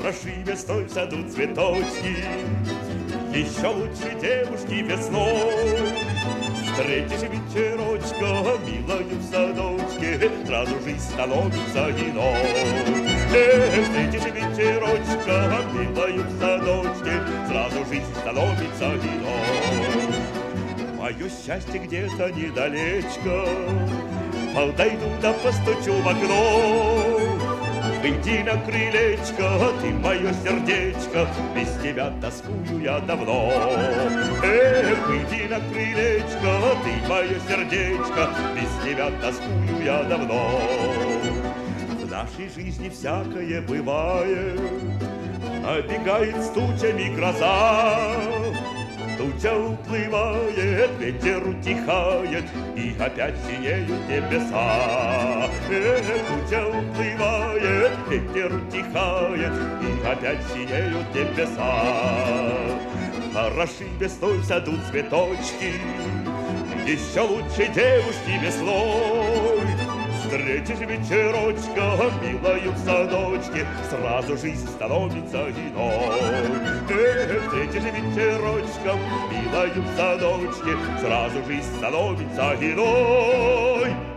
Хороши весной в саду цветочки, еще лучше девушки весной. Встретишь вечерочка, милою в садочке, сразу жизнь становится иной. Встретишь вечерочка, милою в садочке, сразу жизнь становится иной. Мое счастье где-то недалечко, подойду да постучу в окно. Выйди на крылечко, ты мое сердечко, без тебя тоскую я давно. Выйди на крылечко, ты мое сердечко, без тебя тоскую я давно. В нашей жизни всякое бывает, набегает с тучами гроза. Туча уплывает, ветер утихает, и опять синеют небеса. Туча уплывает, ветер утихает, и опять синеют небеса. Хороши весной в саду цветочки, еще лучше девушки весной. Встретишь вечерочка, милою в садочке, сразу жизнь становится иной. Встретишь вечерочка, милою в садочке, сразу жизнь становится иной.